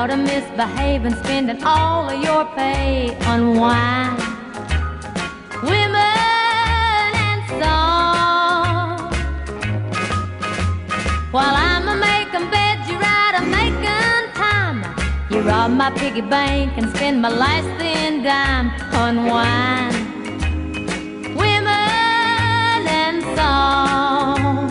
sort of misbehaving, spending all of your pay on wine, women, and song. While I'm a-making beds, you're out a-making time. You rob my piggy bank and spend my last thin dime on wine, women, and song.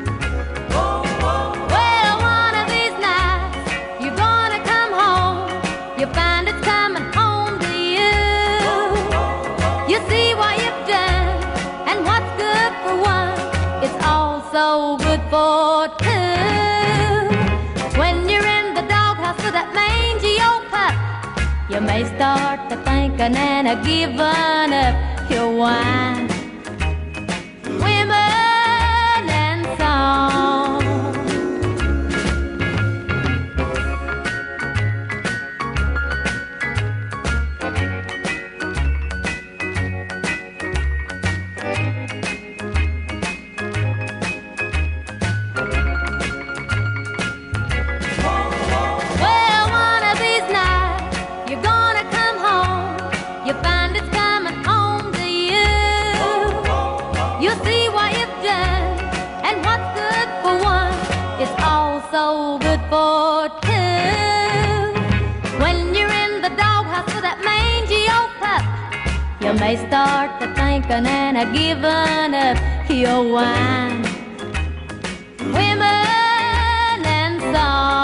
Well, one of these nights, you're gonna come home. You find it's coming home to you. You see what you've done and what's good for one, it's also good for two. When you're in the doghouse with that mangy old pup, you may start to thinking and a-giving up your wine, women, and song. Well, one of these nights, you're gonna come home. You find it's coming home to you. You'll see what you've done and what's good for one, it's also good for two. When you're in the doghouse with that mangy old pup, you may start to thinking and a-giving up your wine, women, and song.